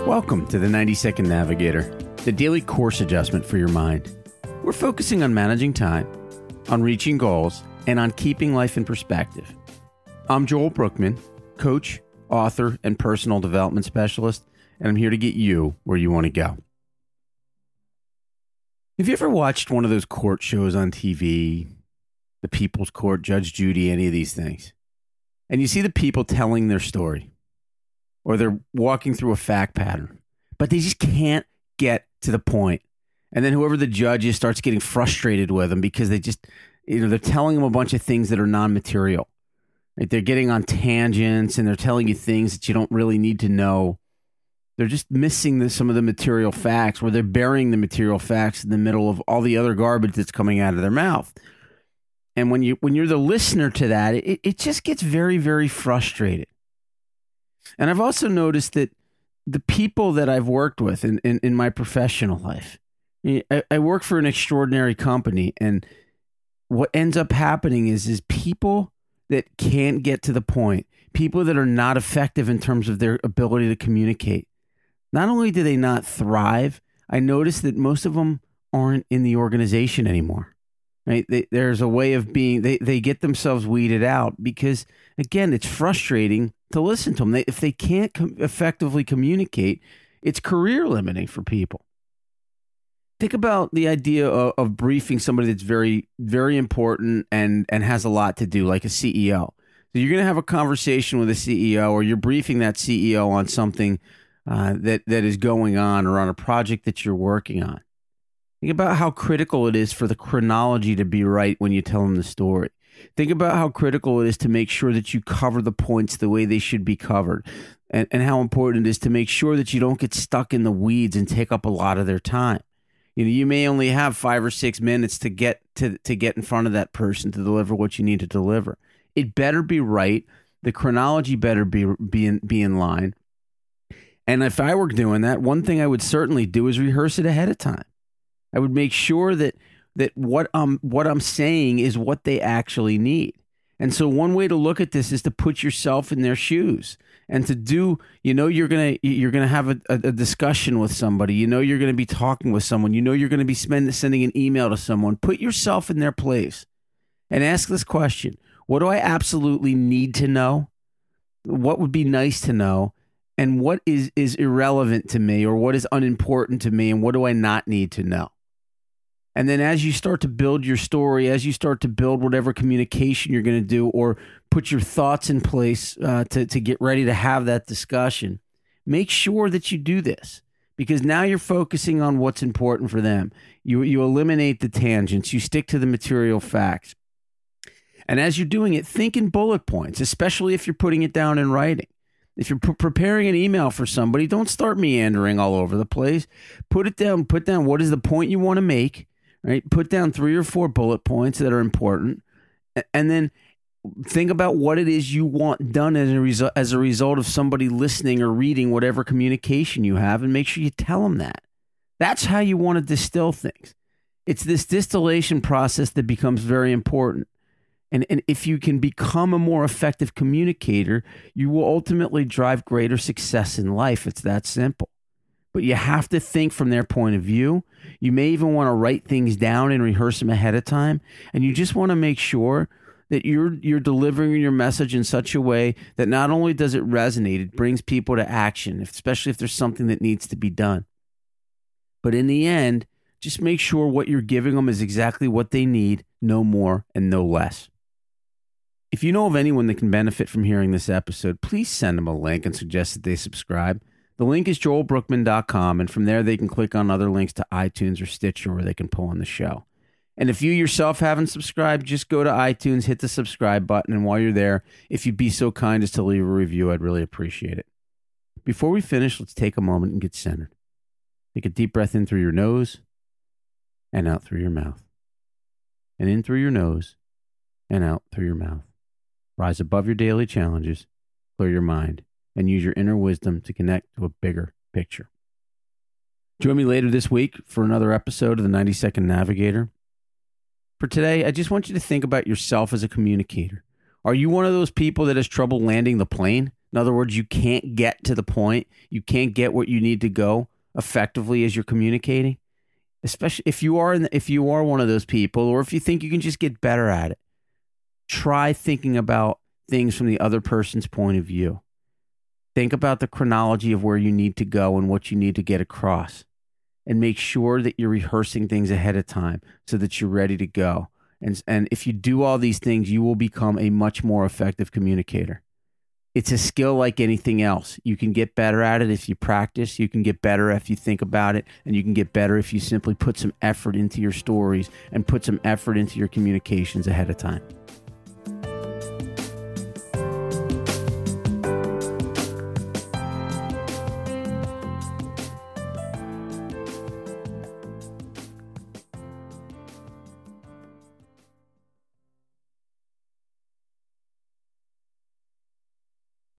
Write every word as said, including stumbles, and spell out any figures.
Welcome to the ninety second Navigator, the daily course adjustment for your mind. We're focusing on managing time, on reaching goals, and on keeping life in perspective. I'm Joel Brookman, coach, author, and personal development specialist, and I'm here to get you where you want to go. Have you ever watched one of those court shows on T V, The People's Court, Judge Judy, any of these things? And you see the people telling their story, or they're walking through a fact pattern, but they just can't get to the point. And then whoever the judge is starts getting frustrated with them because they just, you know, they're telling them a bunch of things that are non-material. Right? They're getting on tangents and they're telling you things that you don't really need to know. They're just missing the, some of the material facts, or they're burying the material facts in the middle of all the other garbage that's coming out of their mouth. And when you when you're the listener to that, it, it just gets very, very frustrated. And I've also noticed that the people that I've worked with in, in, in my professional life, I, I work for an extraordinary company, and what ends up happening is, is people that can't get to the point, people that are not effective in terms of their ability to communicate. Not only do they not thrive, I notice that most of them aren't in the organization anymore. Right? They, there's a way of being, they, they get themselves weeded out because, again, it's frustrating to listen to them. They, if they can't com- effectively communicate, it's career limiting for people. Think about the idea of, of briefing somebody that's very, very important and, and has a lot to do, like a C E O. So you're going to have a conversation with a C E O, or you're briefing that C E O on something uh, that, that is going on, or on a project that you're working on. Think about how critical it is for the chronology to be right when you tell them the story. Think about how critical it is to make sure that you cover the points the way they should be covered, and, and how important it is to make sure that you don't get stuck in the weeds and take up a lot of their time. You know, you may only have five or six minutes to get to, to get in front of that person to deliver what you need to deliver. It better be right. The chronology better be, be, in, be in line. And if I were doing that, one thing I would certainly do is rehearse it ahead of time. I would make sure that that what I'm what I'm saying is what they actually need. And so one way to look at this is to put yourself in their shoes, and to do, you know, you're gonna you're gonna have a, a discussion with somebody. You know, you're gonna be talking with someone. You know, you're gonna be spend, sending an email to someone. Put yourself in their place and ask this question: what do I absolutely need to know? What would be nice to know? And what is is irrelevant to me, or what is unimportant to me, and what do I not need to know? And then as you start to build your story, as you start to build whatever communication you're going to do, or put your thoughts in place uh, to, to get ready to have that discussion, make sure that you do this, because now you're focusing on what's important for them. You, you eliminate the tangents. You stick to the material facts. And as you're doing it, think in bullet points, especially if you're putting it down in writing. If you're pre- preparing an email for somebody, don't start meandering all over the place. Put it down. Put down what is the point you want to make. Right? Put down three or four bullet points that are important, and then think about what it is you want done as a result as a result of somebody listening or reading whatever communication you have, and make sure you tell them that. That's how you want to distill things. It's this distillation process that becomes very important. And, and if you can become a more effective communicator, you will ultimately drive greater success in life. It's that simple. But you have to think from their point of view. You may even want to write things down and rehearse them ahead of time. And you just want to make sure that you're you're delivering your message in such a way that not only does it resonate, it brings people to action, especially if there's something that needs to be done. But in the end, just make sure what you're giving them is exactly what they need, no more and no less. If you know of anyone that can benefit from hearing this episode, please send them a link and suggest that they subscribe. The link is joel brookman dot com, and from there they can click on other links to iTunes or Stitcher where they can pull on the show. And if you yourself haven't subscribed, just go to iTunes, hit the subscribe button, and while you're there, if you'd be so kind as to leave a review, I'd really appreciate it. Before we finish, let's take a moment and get centered. Take a deep breath in through your nose and out through your mouth. And in through your nose and out through your mouth. Rise above your daily challenges, clear your mind, and use your inner wisdom to connect to a bigger picture. Join me later this week for another episode of the ninety second Navigator. For today, I just want you to think about yourself as a communicator. Are you one of those people that has trouble landing the plane? In other words, you can't get to the point, you can't get what you need to go effectively as you're communicating. Especially if you are in the, if you are one of those people, or if you think you can just get better at it, try thinking about things from the other person's point of view. Think about the chronology of where you need to go and what you need to get across, and make sure that you're rehearsing things ahead of time so that you're ready to go. And and if you do all these things, you will become a much more effective communicator. It's a skill like anything else. You can get better at it if you practice. You can get better if you think about it. And you can get better if you simply put some effort into your stories and put some effort into your communications ahead of time.